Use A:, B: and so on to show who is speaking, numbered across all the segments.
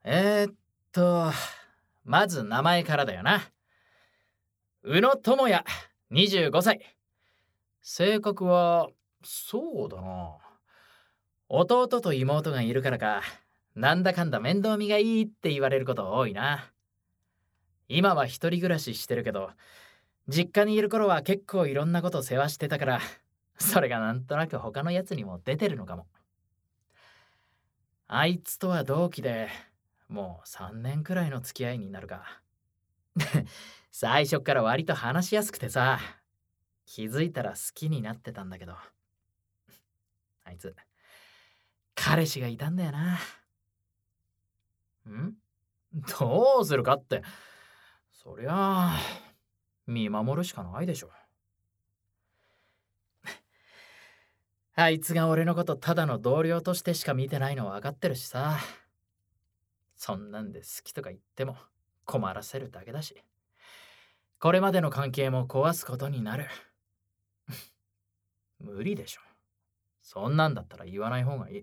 A: えーっと、まず名前からだよな。宇野智也、25歳。性格は、そうだな。弟と妹がいるからか、なんだかんだ面倒見がいいって言われること多いな。今は一人暮らししてるけど、実家にいる頃は結構いろんなこと世話してたから、それがなんとなく他のやつにも出てるのかも。あいつとは同期で、もう3年くらいの付き合いになるか。最初っから割と話しやすくてさ、気づいたら好きになってたんだけど、あいつ、彼氏がいたんだよな。んどうするかって、そりゃあ、見守るしかないでしょ。あいつが俺のことただの同僚としてしか見てないの分かってるしさ。そんなんで好きとか言っても困らせるだけだし、これまでの関係も壊すことになる。無理でしょ。そんなんだったら言わない方がいい。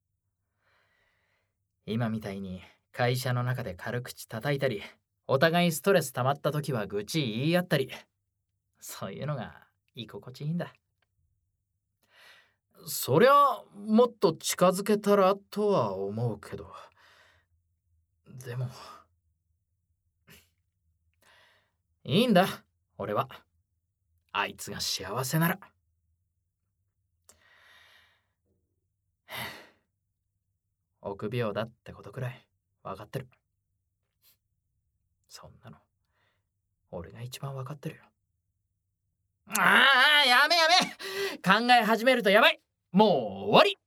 A: 今みたいに会社の中で軽口叩いたり、お互いストレス溜まった時は愚痴言い合ったり、そういうのが居心地いいんだ。そりゃもっと近づけたらとは思うけど、でもいいんだ、俺は。あいつが幸せなら。臆病だってことくらい分かってる。そんなの俺が一番分かってるよ。やめ考え始めるとやばい。もう終わり。